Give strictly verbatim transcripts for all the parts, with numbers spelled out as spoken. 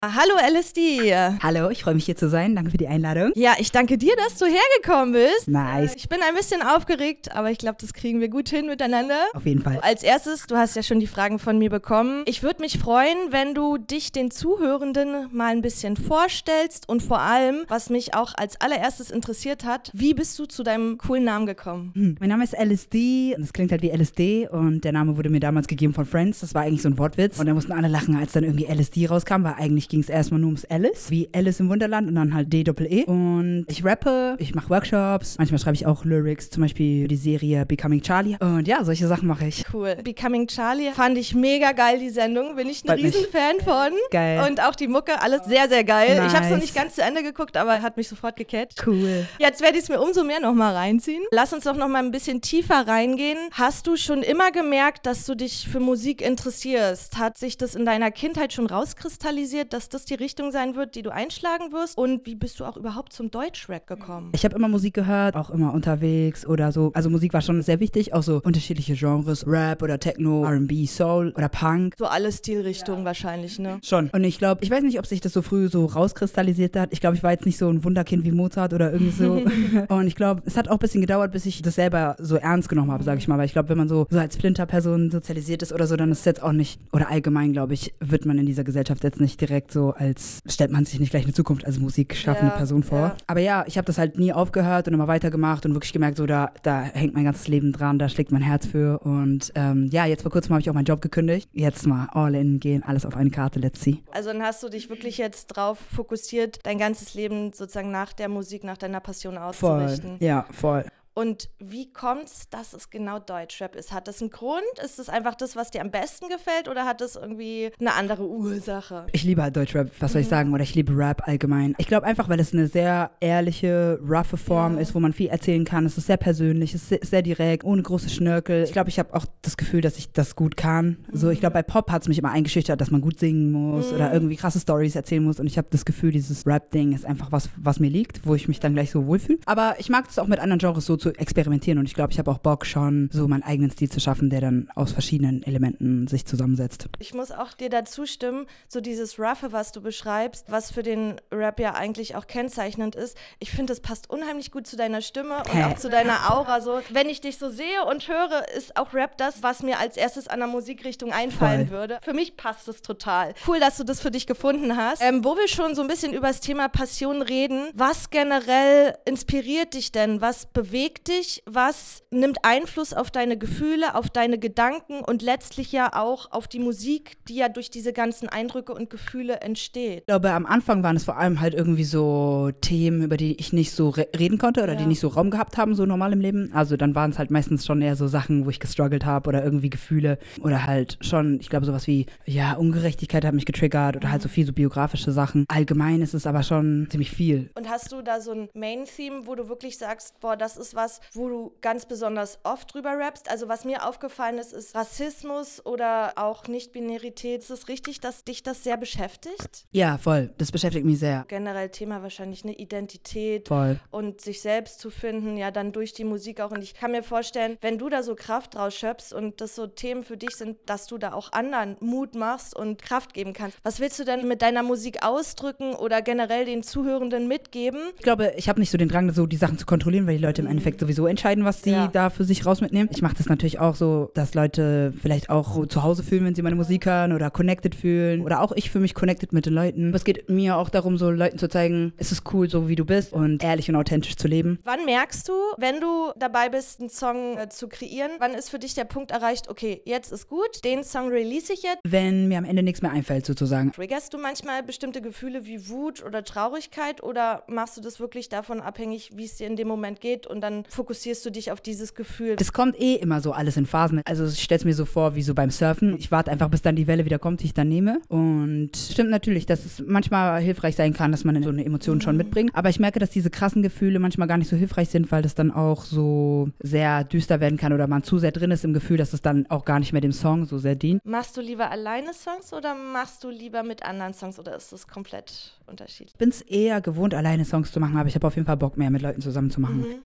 Hallo L S D. Hallo, ich freue mich hier zu sein. Danke für die Einladung. Ja, ich danke dir, dass du hergekommen bist. Nice. Ich bin ein bisschen aufgeregt, aber ich glaube, das kriegen wir gut hin miteinander. Auf jeden Fall. Als erstes, du hast ja schon die Fragen von mir bekommen. Ich würde mich freuen, wenn du dich den Zuhörenden mal ein bisschen vorstellst und vor allem, was mich auch als allererstes interessiert hat, wie bist du zu deinem coolen Namen gekommen? Hm. Mein Name ist L S D und es klingt halt wie L S D und der Name wurde mir damals gegeben von Friends. Das war eigentlich so ein Wortwitz und da mussten alle lachen, als dann irgendwie L S D rauskam, weil eigentlich ging es erstmal nur ums Alice, wie Alice im Wunderland und dann halt D-Doppel-E. Und ich rappe, ich mache Workshops, manchmal schreibe ich auch Lyrics, zum Beispiel für die Serie Becoming Charlie. Und ja, solche Sachen mache ich. Cool. Becoming Charlie fand ich mega geil, die Sendung. Bin ich ein Riesenfan von. Geil. Und auch die Mucke, alles sehr, sehr geil. Nice. Ich habe es noch nicht ganz zu Ende geguckt, aber hat mich sofort gecatcht. Cool. Jetzt werde ich es mir umso mehr nochmal reinziehen. Lass uns doch nochmal ein bisschen tiefer reingehen. Hast du schon immer gemerkt, dass du dich für Musik interessierst? Hat sich das in deiner Kindheit schon rauskristallisiert, dass das die Richtung sein wird, die du einschlagen wirst? Und wie bist du auch überhaupt zum Deutschrap gekommen? Ich habe immer Musik gehört, auch immer unterwegs oder so. Also Musik war schon sehr wichtig, auch so unterschiedliche Genres, Rap oder Techno, R and B, Soul oder Punk. So alle Stilrichtungen ja. Wahrscheinlich, ne? Schon. Und ich glaube, ich weiß nicht, ob sich das so früh so rauskristallisiert hat. Ich glaube, ich war jetzt nicht so ein Wunderkind wie Mozart oder irgendwie so. Und ich glaube, es hat auch ein bisschen gedauert, bis ich das selber so ernst genommen habe, sage ich mal. Weil ich glaube, wenn man so, so als Flinterperson sozialisiert ist oder so, dann ist es jetzt auch nicht, oder allgemein, glaube ich, wird man in dieser Gesellschaft jetzt nicht direkt so als, stellt man sich nicht gleich eine Zukunft als musikschaffende ja, Person vor. Ja. Aber ja, ich habe das halt nie aufgehört und immer weitergemacht und wirklich gemerkt, so da, da hängt mein ganzes Leben dran, da schlägt mein Herz für. Und ähm, ja, jetzt vor kurzem habe ich auch meinen Job gekündigt. Jetzt mal all in gehen, alles auf eine Karte, let's see. Also dann hast du dich wirklich jetzt drauf fokussiert, dein ganzes Leben sozusagen nach der Musik, nach deiner Passion auszurichten. Voll, ja, voll. Und wie kommt's, dass es genau Deutschrap ist? Hat das einen Grund? Ist es einfach das, was dir am besten gefällt oder hat das irgendwie eine andere Ursache? Ich liebe halt Deutschrap, was soll ich sagen? Oder ich liebe Rap allgemein. Ich glaube einfach, weil es eine sehr ehrliche, roughe Form ja. ist, wo man viel erzählen kann. Es ist sehr persönlich, es ist sehr direkt, ohne große Schnörkel. Ich glaube, ich habe auch das Gefühl, dass ich das gut kann. Mhm. So, ich glaube, bei Pop hat es mich immer eingeschüchtert, dass man gut singen muss mhm. oder irgendwie krasse Storys erzählen muss. Und ich habe das Gefühl, dieses Rap-Ding ist einfach was, was mir liegt, wo ich mich dann gleich so wohlfühle. Aber ich mag es auch mit anderen Genres so zu experimentieren und ich glaube, ich habe auch Bock schon, so meinen eigenen Stil zu schaffen, der dann aus verschiedenen Elementen sich zusammensetzt. Ich muss auch dir dazu stimmen, so dieses Roughe, was du beschreibst, was für den Rap ja eigentlich auch kennzeichnend ist, ich finde, das passt unheimlich gut zu deiner Stimme und Hä? auch zu deiner Aura. So, wenn ich dich so sehe und höre, ist auch Rap das, was mir als erstes an der Musikrichtung einfallen Voll. würde. Für mich passt es total. Cool, dass du das für dich gefunden hast. Ähm, wo wir schon so ein bisschen über das Thema Passion reden, was generell inspiriert dich denn? Was bewegt dich? Was nimmt Einfluss auf deine Gefühle, auf deine Gedanken und letztlich ja auch auf die Musik, die ja durch diese ganzen Eindrücke und Gefühle entsteht? Ich glaube, am Anfang waren es vor allem halt irgendwie so Themen, über die ich nicht so re- reden konnte oder ja. die nicht so Raum gehabt haben, so normal im Leben. Also dann waren es halt meistens schon eher so Sachen, wo ich gestruggelt habe oder irgendwie Gefühle oder halt schon, ich glaube, sowas wie, ja, Ungerechtigkeit hat mich getriggert oder halt so viel so biografische Sachen. Allgemein ist es aber schon ziemlich viel. Und hast du da so ein Main-Theme, wo du wirklich sagst, boah, das ist was, wo du ganz besonders oft drüber rappst? Also was mir aufgefallen ist, ist Rassismus oder auch Nicht-Binarität. Ist es richtig, dass dich das sehr beschäftigt? Ja, voll. Das beschäftigt mich sehr. Generell Thema wahrscheinlich eine Identität voll. Und sich selbst zu finden, ja dann durch die Musik auch. Und ich kann mir vorstellen, wenn du da so Kraft draus schöpfst und das so Themen für dich sind, dass du da auch anderen Mut machst und Kraft geben kannst. Was willst du denn mit deiner Musik ausdrücken oder generell den Zuhörenden mitgeben? Ich glaube, ich habe nicht so den Drang, so die Sachen zu kontrollieren, weil die Leute im Endeffekt sowieso entscheiden, was die ja. da für sich raus mitnehmen. Ich mache das natürlich auch so, dass Leute vielleicht auch zu Hause fühlen, wenn sie meine Musik hören oder connected fühlen oder auch ich fühle mich connected mit den Leuten. Aber es geht mir auch darum, so Leuten zu zeigen, es ist cool, so wie du bist und ehrlich und authentisch zu leben. Wann merkst du, wenn du dabei bist, einen Song äh, zu kreieren, wann ist für dich der Punkt erreicht, okay, jetzt ist gut, den Song release ich jetzt? Wenn mir am Ende nichts mehr einfällt, sozusagen. Triggerst du manchmal bestimmte Gefühle wie Wut oder Traurigkeit oder machst du das wirklich davon abhängig, wie es dir in dem Moment geht und dann fokussierst du dich auf dieses Gefühl? Das kommt eh immer so alles in Phasen. Also ich stelle es mir so vor, wie so beim Surfen. Ich warte einfach, bis dann die Welle wieder kommt, die ich dann nehme. Und stimmt natürlich, dass es manchmal hilfreich sein kann, dass man so eine Emotion mhm. schon mitbringt. Aber ich merke, dass diese krassen Gefühle manchmal gar nicht so hilfreich sind, weil das dann auch so sehr düster werden kann oder man zu sehr drin ist im Gefühl, dass es dann auch gar nicht mehr dem Song so sehr dient. Machst du lieber alleine Songs oder machst du lieber mit anderen Songs oder ist das komplett unterschiedlich? Ich bin es eher gewohnt, alleine Songs zu machen, aber ich habe auf jeden Fall Bock mehr mit Leuten zusammen zu machen. Mhm.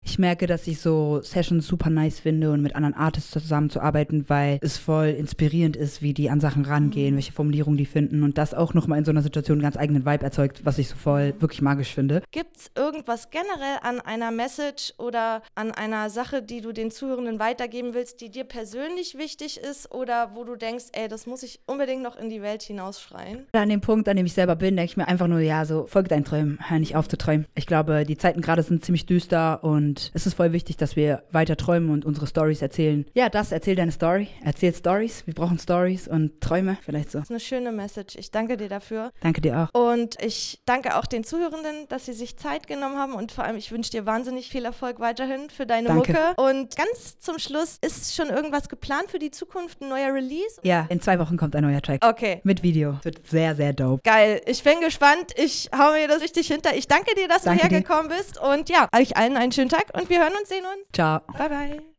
Ich merke, dass ich so Sessions super nice finde und mit anderen Artists zusammenzuarbeiten, weil es voll inspirierend ist, wie die an Sachen rangehen, welche Formulierungen die finden und das auch nochmal in so einer Situation einen ganz eigenen Vibe erzeugt, was ich so voll wirklich magisch finde. Gibt es irgendwas generell an einer Message oder an einer Sache, die du den Zuhörenden weitergeben willst, die dir persönlich wichtig ist oder wo du denkst, ey, das muss ich unbedingt noch in die Welt hinausschreien? An dem Punkt, an dem ich selber bin, denke ich mir einfach nur, ja, so folge deinen Träumen, hör nicht auf zu träumen. Ich glaube, die Zeiten gerade sind ziemlich düster und es ist voll wichtig, dass wir weiter träumen und unsere Stories erzählen. Ja, das, erzähl deine Story, erzähl Stories, wir brauchen Stories und Träume, vielleicht so. Das ist eine schöne Message, ich danke dir dafür. Danke dir auch. Und ich danke auch den Zuhörenden, dass sie sich Zeit genommen haben und vor allem, ich wünsche dir wahnsinnig viel Erfolg weiterhin für deine Danke. Mucke. Und ganz zum Schluss, ist schon irgendwas geplant für die Zukunft, ein neuer Release? Ja, in zwei Wochen kommt ein neuer Track. Okay. Mit Video. Das wird sehr, sehr dope. Geil, ich bin gespannt, ich hau mir das richtig hinter. Ich danke dir, dass Danke du hergekommen bist und ja, euch allen einen schönen Tag und wir hören und sehen uns. Ciao. Bye, bye.